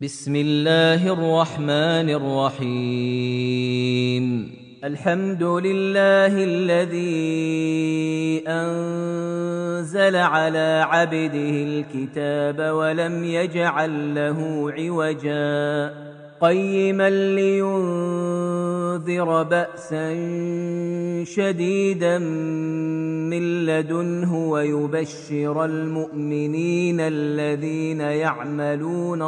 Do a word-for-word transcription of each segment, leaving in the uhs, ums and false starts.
بسم الله الرحمن الرحيم الحمد لله الذي أنزل على عبده الكتاب ولم يجعل له عوجا قيما لينذر بأسا شديدا من لدنه ويبشر المؤمنين الذين يعملون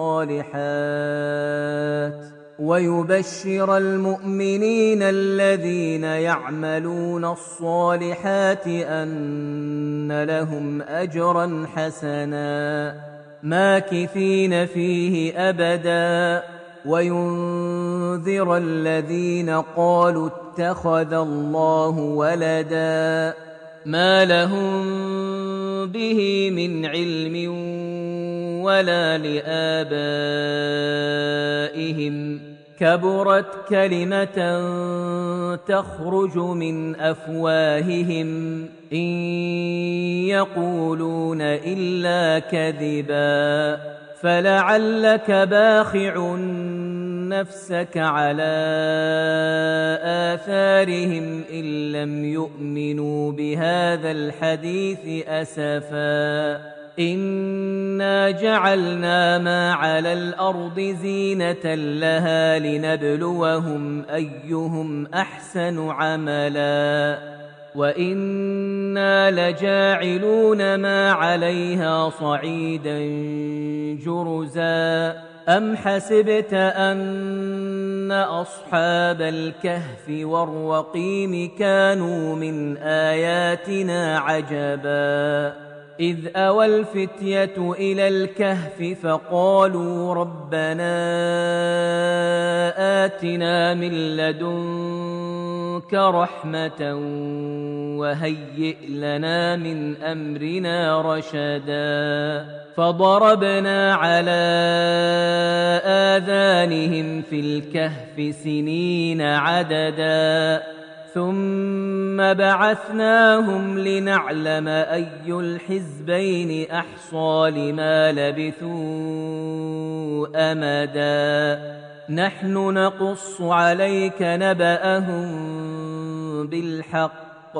الصالحات ويبشر المؤمنين الذين يعملون الصالحات أن لهم أجرا حسنا ماكثين فيه أبدا وينذر الذين قالوا اتخذ الله ولدا ما لهم به من علم ولا لآبائهم كبرت كلمة تخرج من أفواههم إن يقولون إلا كذبا فلعلك باخع نفسك على آثارهم إن لم يؤمنوا بهذا الحديث أسفا إنا جعلنا ما على الأرض زينة لها لنبلوهم أيهم أحسن عملا وإنا لجاعلون ما عليها صعيدا جرزا أم حسبت أن أصحاب الكهف والرقيم كانوا من آياتنا عجبا إذ أوى الفتية إلى الكهف فقالوا ربنا آتنا من لدنك رحمة وهيئ لنا من أمرنا رشدا فضربنا على آذانهم في الكهف سنين عددا ثم بعثناهم لنعلم أي الحزبين أحصى لما لبثوا أمدا نحن نقص عليك نبأهم بالحق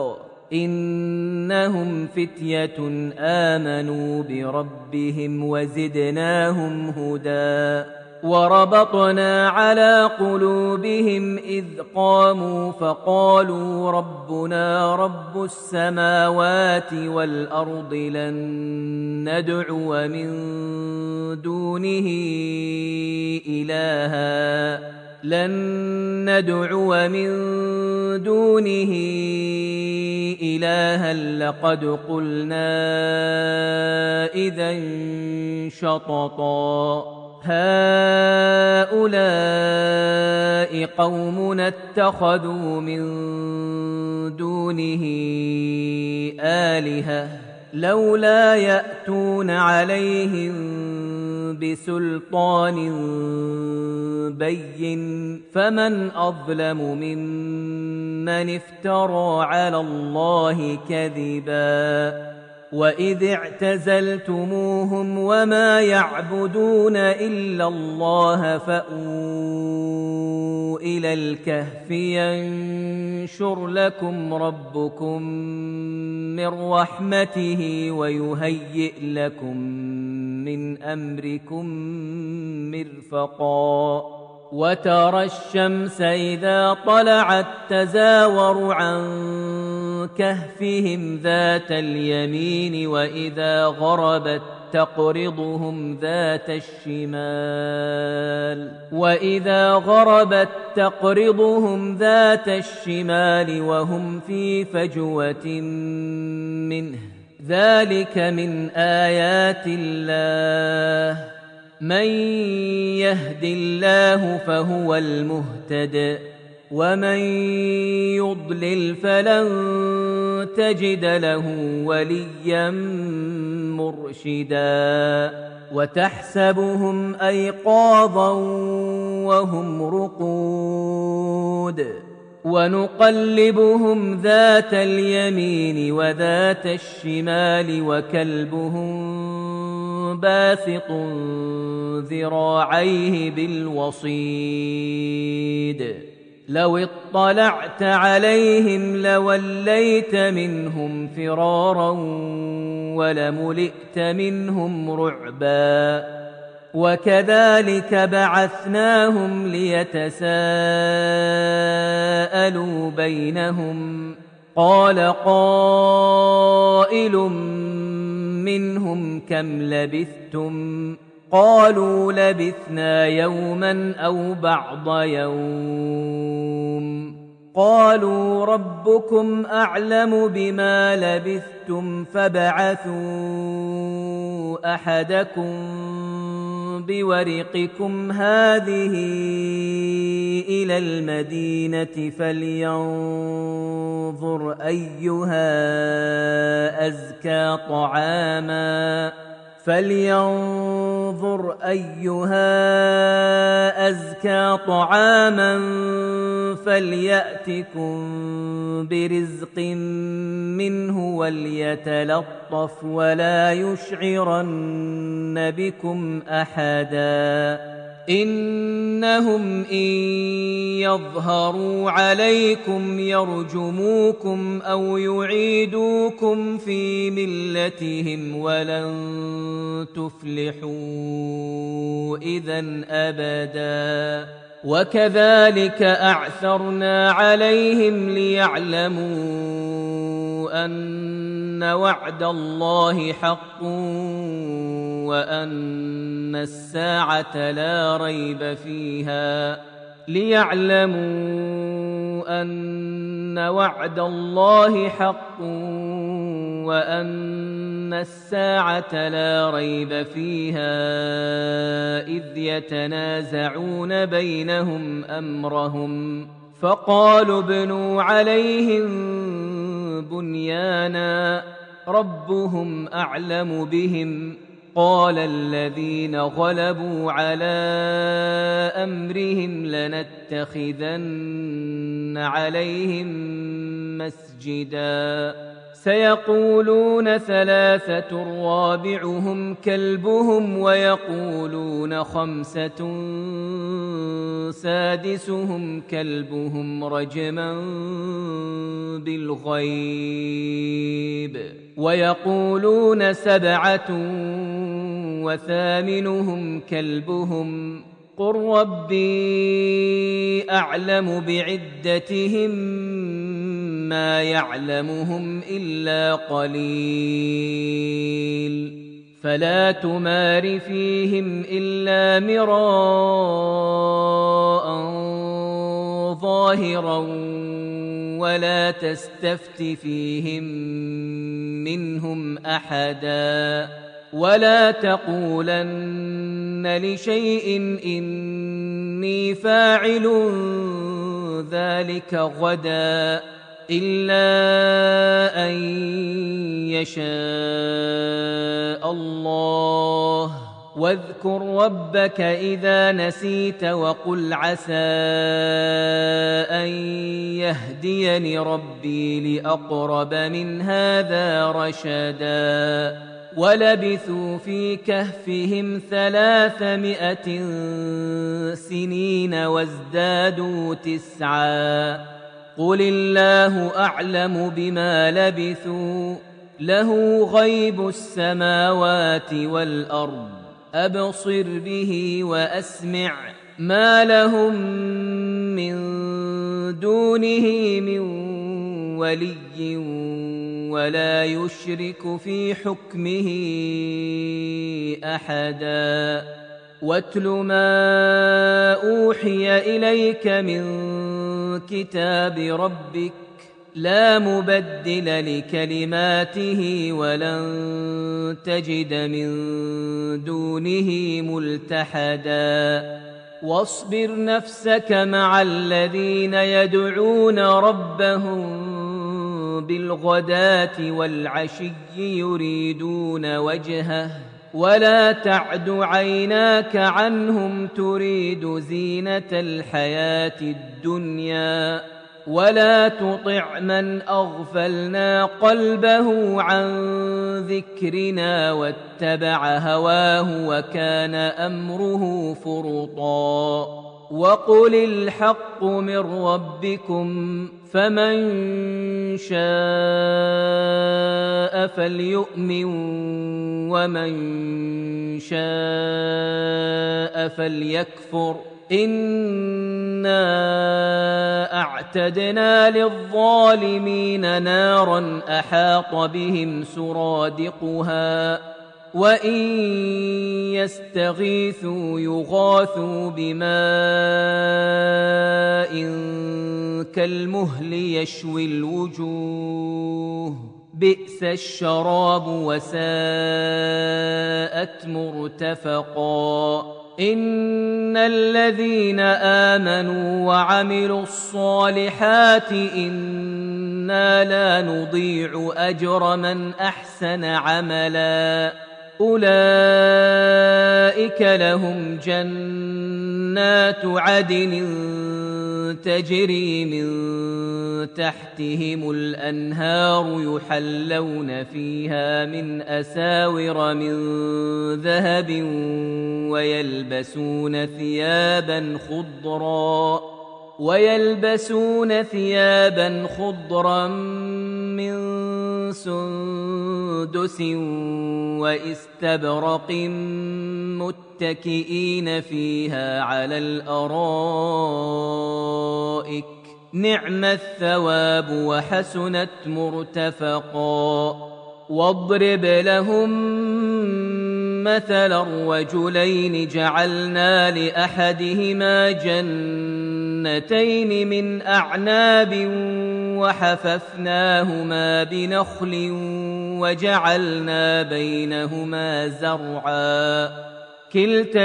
إنهم فتية آمنوا بربهم وزدناهم هدى وربطنا على قلوبهم إذ قاموا فقالوا ربنا رب السماوات والأرض لن ندعو من دونه إلها لن ندعو من دونه إلها لقد قلنا إذا شططا هؤلاء قومنا اتخذوا من دونه آلهة لولا يأتون عليهم بسلطان بين فمن أظلم ممن افترى على الله كذبا وإذ اعتزلتموهم وما يعبدون إلا الله فأووا إلى الكهف ينشر لكم ربكم من رحمته ويهيئ لكم من أمركم مرفقا وترى الشمس إذا طلعت تزاور عن كهفهم ذات اليمين وإذا غربت تقرضهم ذات الشمال وإذا غربت تقرضهم ذات الشمال وهم في فجوة منه ذلك من آيات الله من يهد الله فهو المهتد ومن يضلل فلن تجد له وليا مرشدا وتحسبهم أيقاظا وهم رقود ونقلبهم ذات اليمين وذات الشمال وكلبهم باسط ذراعيه بالوصيد لو اطلعت عليهم لوليت منهم فرارا ولملئت منهم رعبا وكذلك بعثناهم ليتساءلوا بينهم قال قائل منهم كم لبثتم قالوا لبثنا يوما أو بعض يوم قالوا ربكم أعلم بما لبثتم فابعثوا أحدكم بورقكم هذه إلى المدينة فلينظر أيها أزكى طعاما فلينظر أيها أزكى طعاما فليأتكم برزق منه وليتلطف ولا يشعرن بكم أحدا إنهم إن يظهروا عليكم يرجموكم أو يعيدوكم في ملتهم ولن تفلحوا إذن أبدا وكذلك أعثرنا عليهم ليعلموا أن وعد الله حق وأن الساعة لا ريب فيها ليعلموا أن وعد الله حق وأن الساعة لا ريب فيها إذ يتنازعون بينهم أمرهم فقالوا ابنوا عليهم بنيانا ربهم أعلم بهم قال الذين غلبوا على أمرهم لنتخذن عليهم مسجدا سيقولون ثلاثة رابعهم كلبهم ويقولون خمسة سادسهم كلبهم رجما بالغيب ويقولون سبعة وثامنهم كلبهم قل ربي أعلم بعدتهم ما يعلمهم إلا قليل فلا تمار فيهم إلا مراء ظاهرا ولا تستفت فيهم منهم أحدا ولا تقولن لشيء إني فاعل ذلك غدا إلا أن يشاء الله واذكر ربك إذا نسيت وقل عسى أن يهديني ربي لأقرب من هذا رشدا ولبثوا في كهفهم ثلاثمائة سنين وازدادوا تسعا قل الله أعلم بما لبثوا له غيب السماوات والأرض أبصر به وأسمع ما لهم من دونه من ولي ولا يشرك في حكمه أحدا واتل ما أوحي إليك من كتاب ربك لا مبدل لكلماته ولن تجد من دونه ملتحدا واصبر نفسك مع الذين يدعون ربهم بالغداة والعشي يريدون وجهه ولا تعد عيناك عنهم تريد زينة الحياة الدنيا ولا تطع من أغفلنا قلبه عن ذكرنا واتبع هواه وكان أمره فرطا وقل الحق من ربكم فمن شاء فليؤمن ومن شاء فليكفر إنا أعتدنا للظالمين نارا أحاط بهم سرادقها وإن يستغيثوا يغاثوا بماء كالمهل يشوي الوجوه بئس الشراب وساءت مرتفقا إن الذين آمنوا وعملوا الصالحات إنا لا نضيع أجر من أحسن عملا أولئك لهم جنات عدن تجري من تحتهم الأنهار يحلون فيها من أساور من ذهب ويلبسون ثيابا خضرا ويلبسون ثيابا خضرا من سندس واستبرق متكئين فيها على الأرائك نعم الثواب وحسنت مرتفقا واضرب لهم مثلا رجلين جعلنا لأحدهما جنتين من أعناب وحففناهما بنخل وجعلنا بينهما زرعا كلتا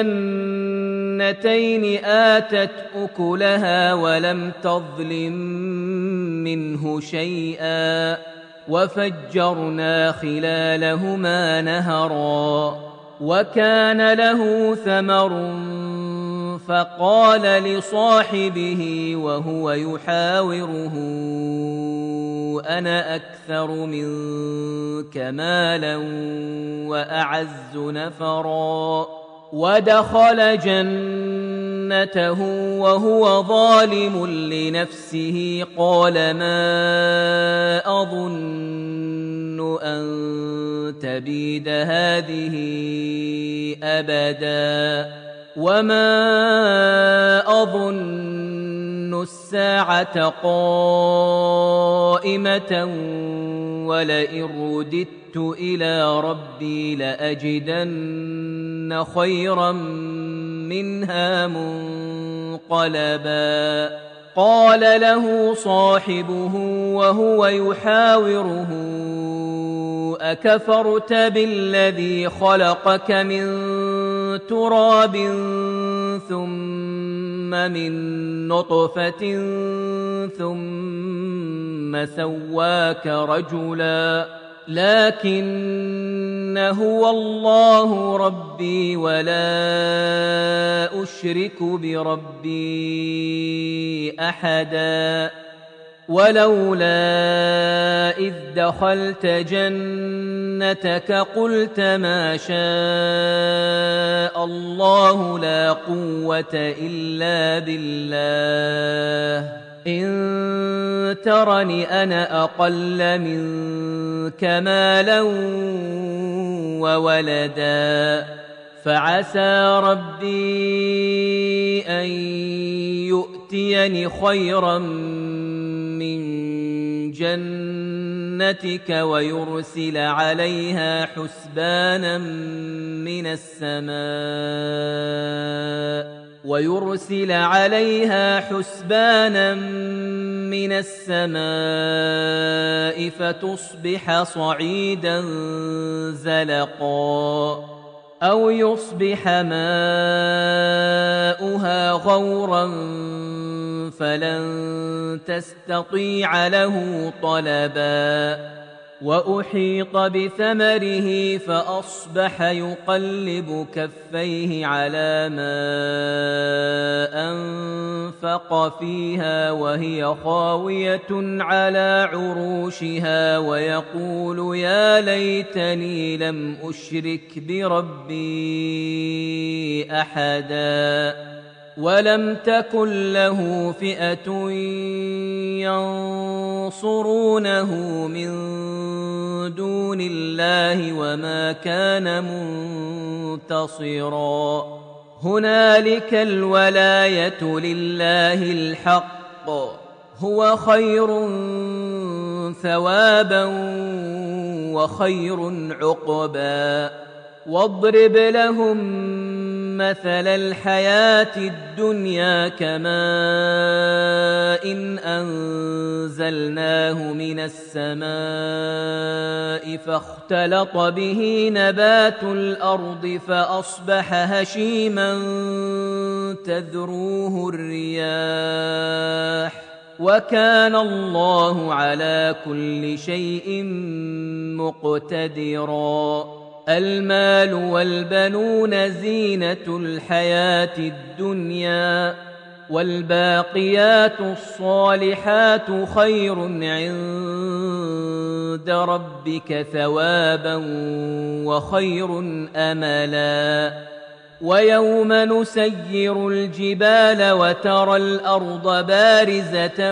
الجنتين آتت أكلها ولم تظلم منه شيئا وفجرنا خلالهما نهرا وكان له ثمر فقال لصاحبه وهو يحاوره أنا أكثر منك مالا وأعز نفرا ودخل جنته وهو ظالم لنفسه قال ما أظن أن تبيد هذه أبدا وما أظن الساعة قائمة ولئن رددت إلى ربي لأجدن خيرا منها منقلبا قال له صاحبه وهو يحاوره أكفرت بالذي خلقك من تراب ثم من نطفة ثم سواك رجلا لكن هو الله ربي ولا أشرك بربي أحدا ولولا إذ دخلت جنتك قلت ما شاء الله لا قوة إلا بالله إن ترني أنا أقل منك مالا وولدا فعسى ربي أن يؤتيني خيرا من جنتك ويرسل عليها حسبانا من السماء ويرسل عليها حسبانا من السماء فتصبح صعيدا زلقا أو يصبح ماؤها غورا فلن تستطيع له طلبا وأحيط بثمره فأصبح يقلب كفيه على ما أنفق فيها وهي خاوية على عروشها ويقول يا ليتني لم أشرك بربي أحدا ولم تكن له فئة ينصرونه من دون الله وما كان منتصرا هنالك الولاية لله الحق هو خير ثوابا وخير عقبا واضرب لهم مثل الحياة الدنيا كماء إن أنزلناه من السماء فاختلط به نبات الأرض فأصبح هشيما تذروه الرياح وكان الله على كل شيء مقتدرا المال والبنون زينة الحياة الدنيا والباقيات الصالحات خير عند ربك ثوابا وخير أملا ويوم نسير الجبال وترى الأرض بارزة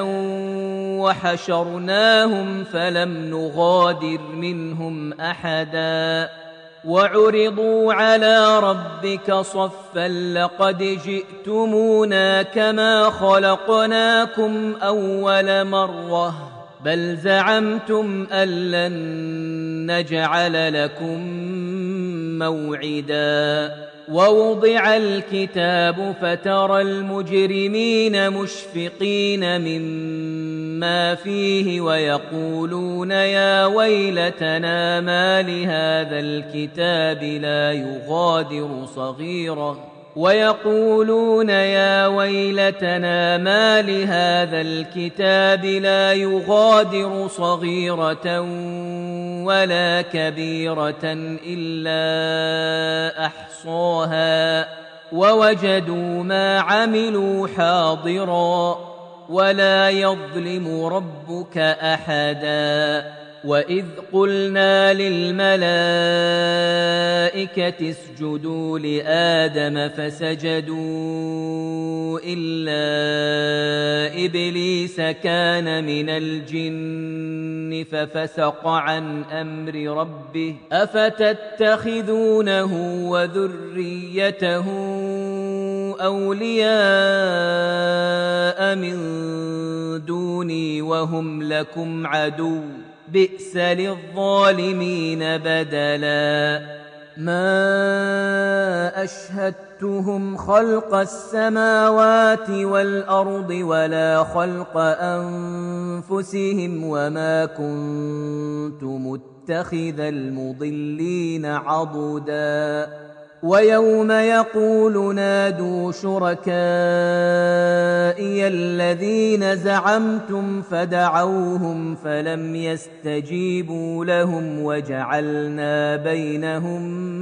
وحشرناهم فلم نغادر منهم أحدا وعرضوا على ربك صفا لقد جئتمونا كما خلقناكم أول مرة بل زعمتم أن لن نجعل لكم موعدا ووضع الكتاب فترى المجرمين مشفقين مما فيه ويقولون يا ويلتنا ما لهذا الكتاب لا يغادر صغيرة ويقولون يا ويلتنا ما لهذا الكتاب لا يغادر صغيرة ولا كبيرة إلا أحصاها ووجدوا ما عملوا حاضرا ولا يظلم ربك أحدا وإذ قلنا للملائكة اسجدوا لآدم فسجدوا إلا إبليس كان من الجن ففسق عن أمر ربه أفتتخذونه وذريته أولياء من دوني وهم لكم عدو بئس للظالمين بدلا ما أشهدتهم خلق السماوات والأرض ولا خلق أنفسهم وما كنت متخذ المضلين عضدا ويوم يقول نادوا شركائي الذين زعمتم فدعوهم فلم يستجيبوا لهم وجعلنا بينهم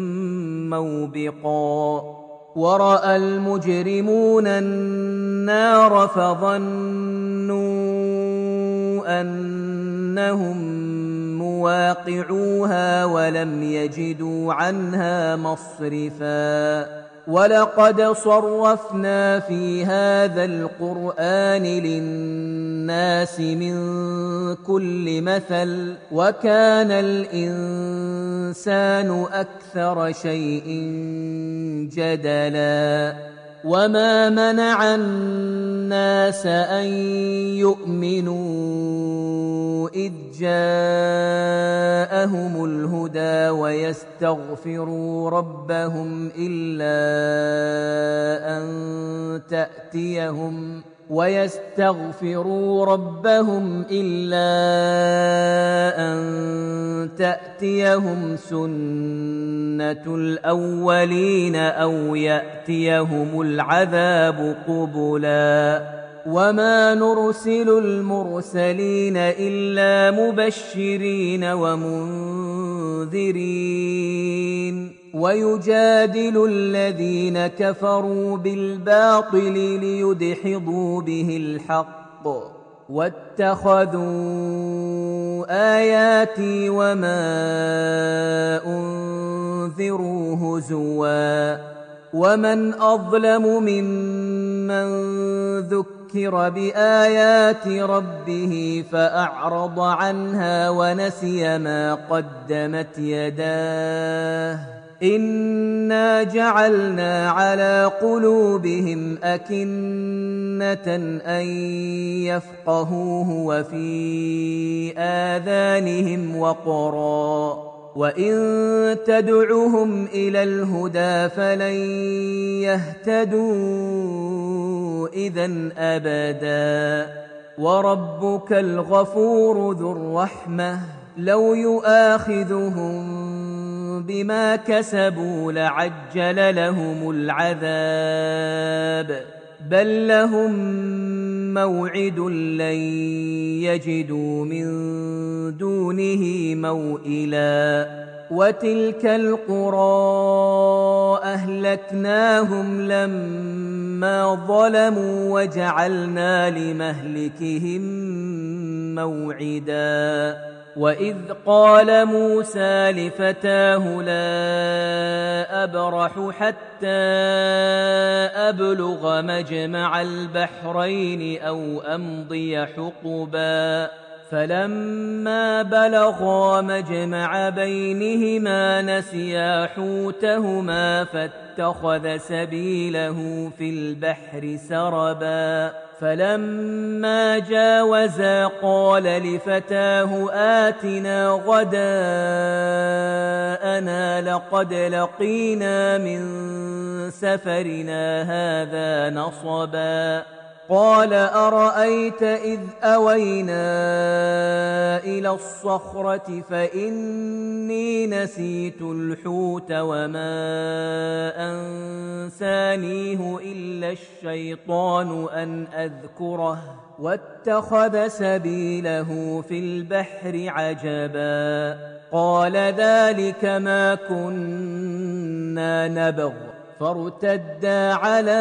موبقا ورأى المجرمون النار فظنوا أنهم مواقعوها ولم يجدوا عنها مصرفا ولقد صرفنا في هذا القرآن للناس من كل مثل وكان الإنسان أكثر شيء جدلا وما منع الناس أن يؤمنوا إذ جاءهم الهدى ويستغفروا ربهم إلا أن تأتيهم ويستغفروا ربهم إلا أن تأتيهم سنة الأولين أو يأتيهم العذاب قبلا وما نرسل المرسلين إلا مبشرين ومنذرين ويجادل الذين كفروا بالباطل ليدحضوا به الحق واتخذوا آياتي وما أنذروا هزوا ومن أظلم ممن ذكر بآيات ربه فأعرض عنها ونسي ما قدمت يداه إنا جعلنا على قلوبهم أكنة أن يفقهوه وفي آذانهم وقرا وإن تدعهم إلى الهدى فلن يهتدوا إذن أبدا وربك الغفور ذو الرحمة لو يؤاخذهم بما كسبوا لعجل لهم العذاب بل لهم موعد لن يجدوا من دونه موئلا وتلك القرى أهلكناهم لما ظلموا وجعلنا لمهلكهم موعدا وإذ قال موسى لفتاه لا أبرح حتى أبلغ مجمع البحرين أو أمضي حقبا فلما بلغا مجمع بينهما نسيا حوتهما فاتخذ سبيله في البحر سربا فلما جاوزا قال لفتاه آتنا غداءنا لقد لقينا من سفرنا هذا نصبا قال أرأيت إذ أوينا إلى الصخرة فإني نسيت الحوت وما أنسانيه إلا الشيطان أن أذكره واتخذ سبيله في البحر عجبا قال ذلك ما كنا نبغ فارتدا على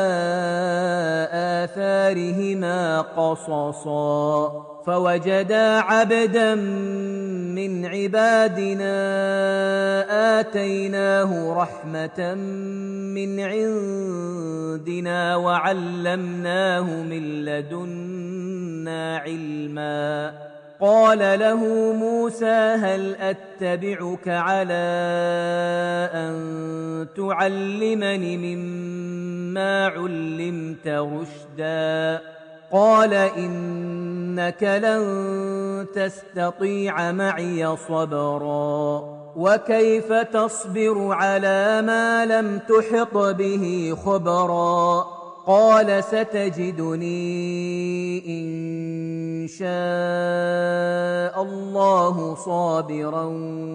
آثارهما قصصا فوجدا عبدا من عبادنا آتيناه رحمة من عندنا وعلمناه من لدنا علما قال له موسى هل أتبعك على أن تعلمني مما علمت رشدا قال إنك لن تستطيع معي صبرا وكيف تصبر على ما لم تحط به خبرا قال ستجدني إن شاء الله صابرا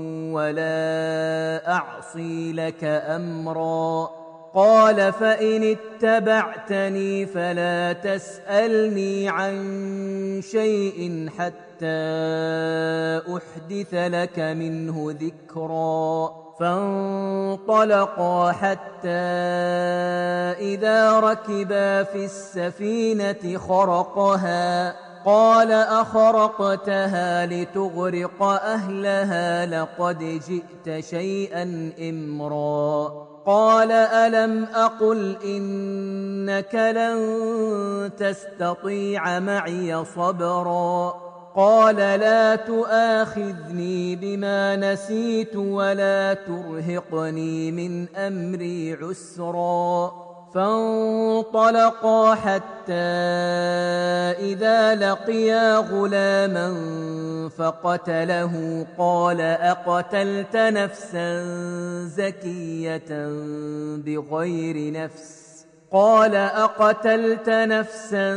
ولا أعصي لك أمرا قال فإن اتبعتني فلا تسألني عن شيء حتى أحدث لك منه ذكرا فانطلقا حتى إذا ركبا في السفينة خرقها قال أخرقتها لتغرق أهلها لقد جئت شيئا إمرا قال ألم أقل إنك لن تستطيع معي صبرا قال لا تؤاخذني بما نسيت ولا ترهقني من أمري عسرا فانطلقا حتى إذا لقيا غلاما فقتله قال أقتلت نفسا زكية بغير نفس قال أقتلت نفسا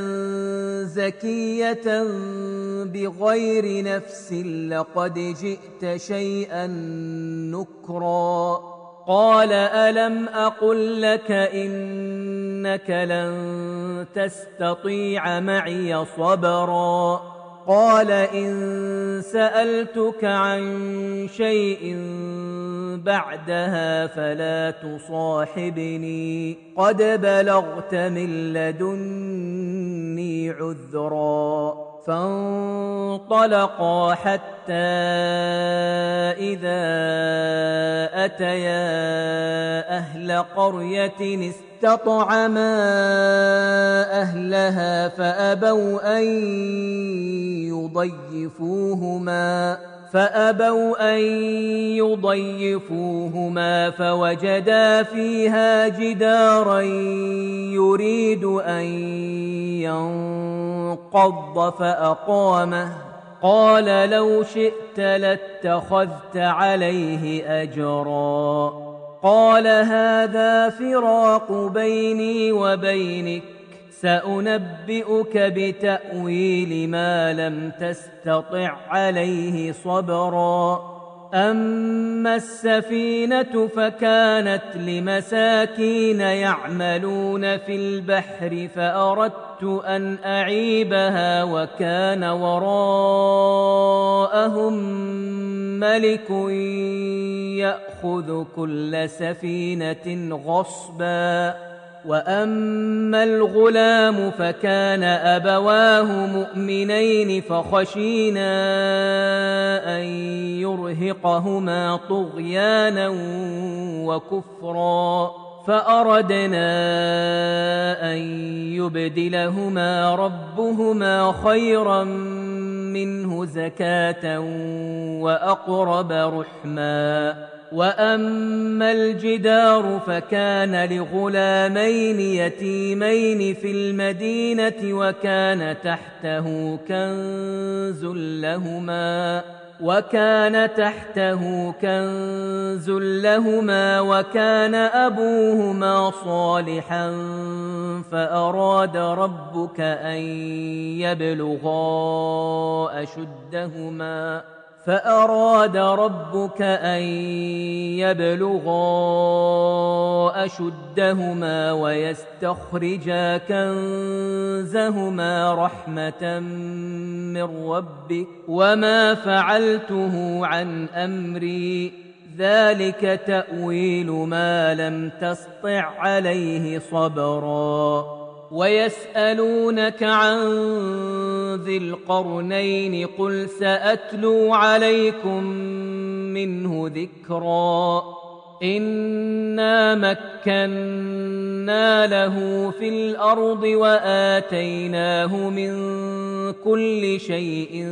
زكية بغير نفس لقد جئت شيئا نكرا قال ألم أقل لك إن إنك لن تستطيع معي صبرا قال إن سألتك عن شيء بعدها فلا تصاحبني قد بلغت من لدني عذرا فانطلقا حتى إذا أتيا أهل قرية استطعما أهلها فأبوا أن يضيفوهما فأبوا أن يضيفوهما فوجدا فيها جدارا يريد أن ينقض فأقامه قال لو شئت لاتخذت عليه أجرا قال هذا فراق بيني وبينك سأنبئك بتأويل ما لم تستطع عليه صبرا أما السفينة فكانت لمساكين يعملون في البحر فأردت أن أعيبها وكان وراءهم ملك يأخذ كل سفينة غصبا وأما الغلام فكان أبواه مؤمنين فخشينا أن يرهقهما طغيانا وكفرا فأردنا أن يبدلهما ربهما خيرا منه زكاة وأقرب رحما وأما الجدار فكان لغلامين يتيمين في المدينة وكان تحته كنز لهما وكان تحته كنز لهما وكان أبوهما صالحا فأراد ربك أن يبلغا أشدهما فأراد ربك أن يبلغا أشدهما ويستخرجا كنزهما رحمة من ربك وما فعلته عن أمري ذلك تأويل ما لم تسطع عليه صبرا ويسألونك عن ذي القرنين قل سأتلو عليكم منه ذكرا إنا مكنا له في الأرض وآتيناه من كل شيء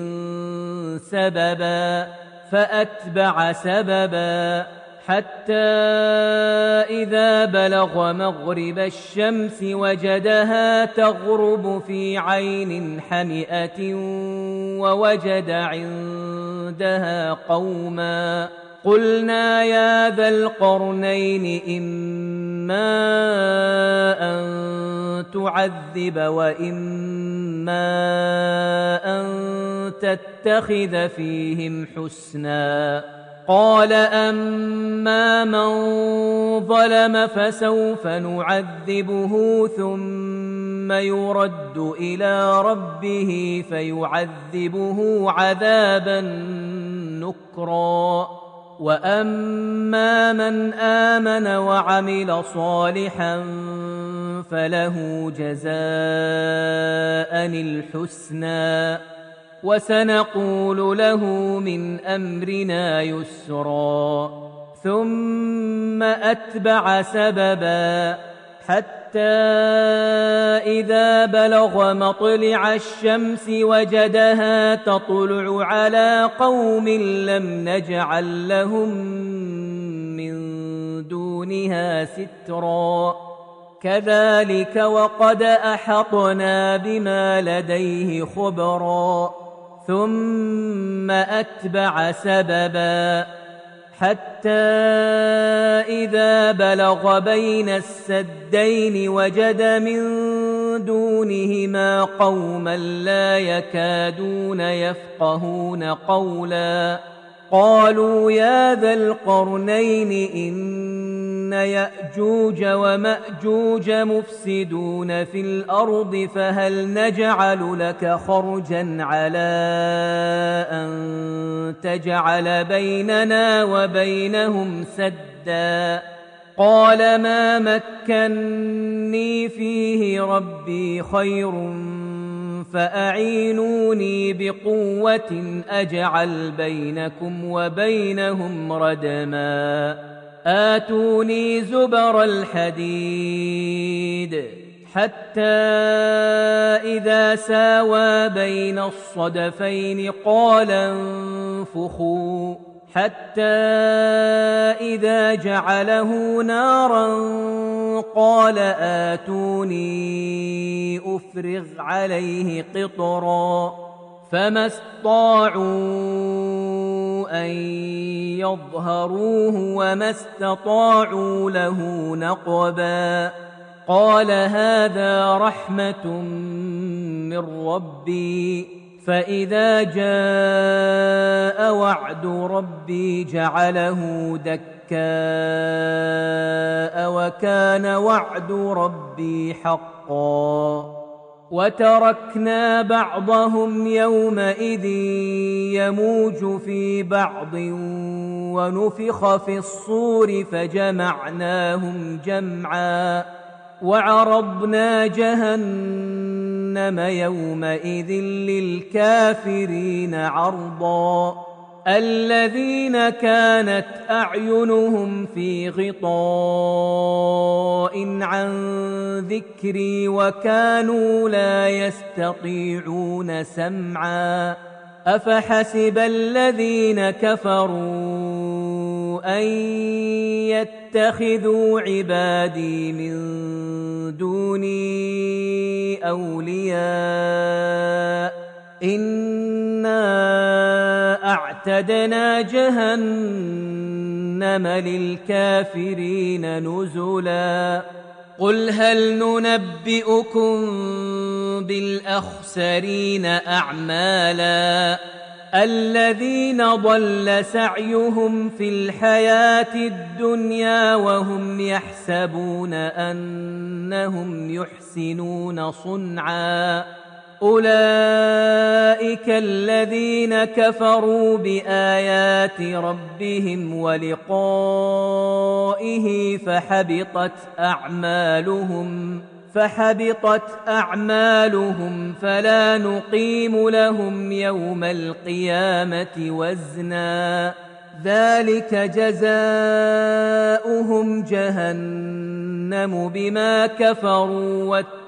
سببا فأتبع سببا حتى إذا بلغ مغرب الشمس وجدها تغرب في عين حمئة ووجد عندها قوما قلنا يا ذا القرنين إما أن تعذب وإما أن تتخذ فيهم حسنا قال أما من ظلم فسوف نعذبه ثم يرد إلى ربه فيعذبه عذابا نكرا وأما من آمن وعمل صالحا فله جزاء الحسنى وسنقول له من أمرنا يسرا ثم أتبع سببا حتى إذا بلغ مطلع الشمس وجدها تطلع على قوم لم نجعل لهم من دونها سترا كذلك وقد أحطنا بما لديه خبرا ثم أتبع سببا حتى إذا بلغ بين السدين وجد من دونهما قوما لا يكادون يفقهون قولا قالوا يا ذا القرنين إن يأجوج ومأجوج مفسدون في الأرض فهل نجعل لك خرجا على أن تجعل بيننا وبينهم سدا قال ما مكني فيه ربي خير فأعينوني بقوة أجعل بينكم وبينهم ردما آتوني زبر الحديد حتى إذا ساوى بين الصدفين قال انفخوا حتى إذا جعله نارا قال آتوني أفرغ عليه قطرا فما استطاعوا أن يظهروه وما استطاعوا له نقبا قال هذا رحمة من ربي فإذا جاء وعد ربي جعله دكاء وكان وعد ربي حقا وتركنا بعضهم يومئذ يموج في بعض ونفخ في الصور فجمعناهم جمعا وعرضنا جهنم يومئذ للكافرين عرضا الذين كانت أعينهم في غطاء عن ذكري وكانوا لا يستطيعون سمعا أفحسب الذين كفروا أن يتخذوا عبادي من دوني أولياء إنا أعتدنا جهنم للكافرين نزلا قل هل ننبئكم بالأخسرين أعمالا الذين ضل سعيهم في الحياة الدنيا وهم يحسبون أنهم يحسنون صنعا أولئك الذين كفروا بآيات ربهم ولقائه فحبطت أعمالهم فحبطت أعمالهم فلا نقيم لهم يوم القيامة وزنا ذلك جزاؤهم جهنم بما كفروا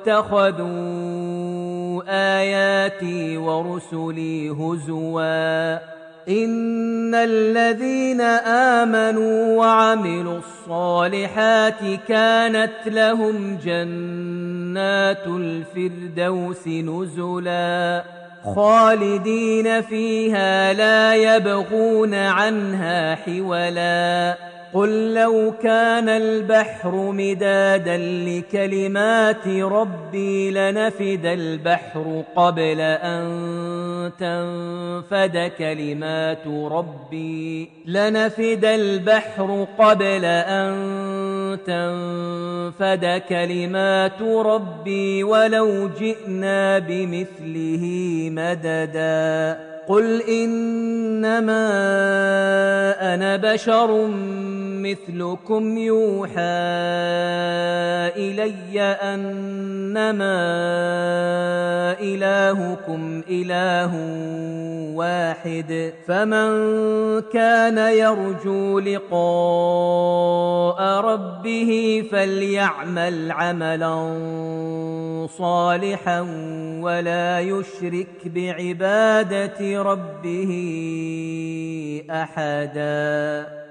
واتخذوا آياتي ورسلي هزوا إن الذين آمنوا وعملوا الصالحات كانت لهم جنات الفردوس نزلا خالدين فيها لا يبغون عنها حولا قل لو كان البحر مدادا لكلمات ربي لنفد البحر قبل أن تنفد كلمات ربي لنفد البحر قبل أن تنفد كلمات ربي ولو جئنا بمثله مددا قل إنما أنا بشر مثلكم يوحى إلي أنما إلهكم إله واحد فمن كان يرجو لقاء ربه فليعمل عملا صالحا ولا يشرك بعبادة ربه أحدا